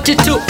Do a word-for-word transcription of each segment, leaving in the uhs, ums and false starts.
thirty-two.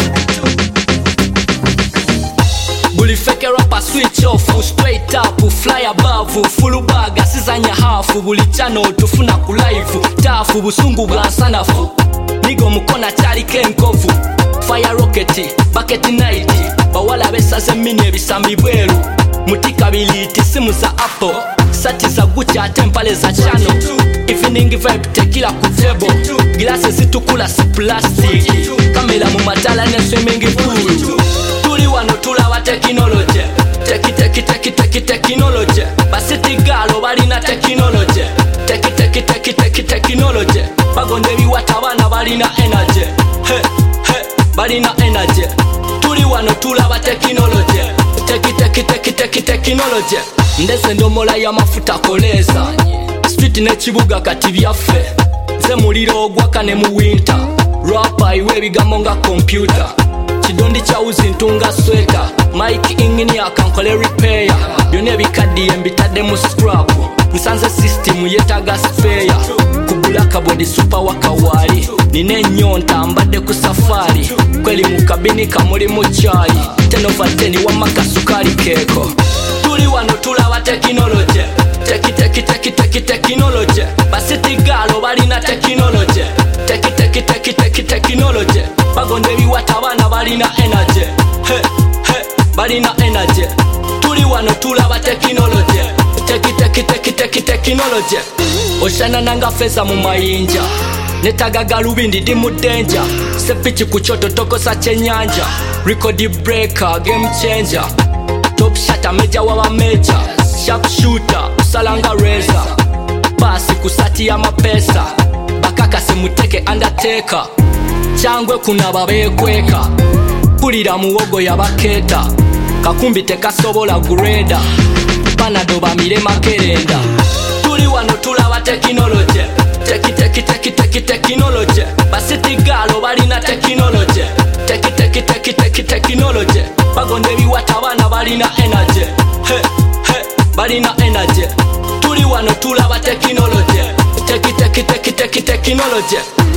Bully fake rapper switch off, straight up, fly above, full bag, asizanya half, bully channel tufuna ku live, tafu busungu bwa sanafu. Nigo mukona chali kenkovu, fire rocket, bucket night, bawala besaze mine bisambi bweru, mutika biliti simu za Apple, sati za Gucci atempale za channel. Evening vibe tequila ku table, glasses zitukula si plastic, kamera mu matala ne swimming pool. Tuli wano tulaba technology, teki teki teki teki technology, basiti galo balina technology, teki teki teki teki technology, bagonde biwata bana balina energy, he he balina energy. Tuli wano tulaba technology, teki teki teki teki technology, ndese ndomola ya mafuta koleza. Street ne chibuga kati byaffe, ze muliro ogwaka ne mu winter, rapper iwe bigambo nga computer, chidondi cha uzi ntunga sweater, mic engineer kankole repair, byone bikaddiye mbitadde mu scrap, nsanze system yetaga spare, kubula kabodi super wakawali, nine nyonta mbadde ku safari, kweli mu kabini kamuli mu chai, ten over ten wamaka sukari keko. Tuli wano tulaba technology, teki teki teki teki technology, basiti galo balina technology, teki teki teki teki technology, bagonde biwata bana balina energy, he he balina energy. Tuli wano tulaba technology, teki teki teki teki technology. Oshana nanga feza mu mayinja, netaga galubindi di mu danger, sepichi kuchoto tokosa chenyanja, record breaker game changer, top shatter major wa major, sharp shooter usalanga razor, pasi kusati ya mapesa, bakaka simuteke undertaker, changwe kuna babekweka, kulira muwogo ya baketa, kakumbi tekasobola greda, panado bamire makerenda. Tuli wano tulaba technology, teki teki teki teki technology, basiti galo balina technology, teki teki teki teki technology, bagonde biwata bana balina energy, he he balina energy. Tuli wano tulaba technology, teki teki teki teki technology.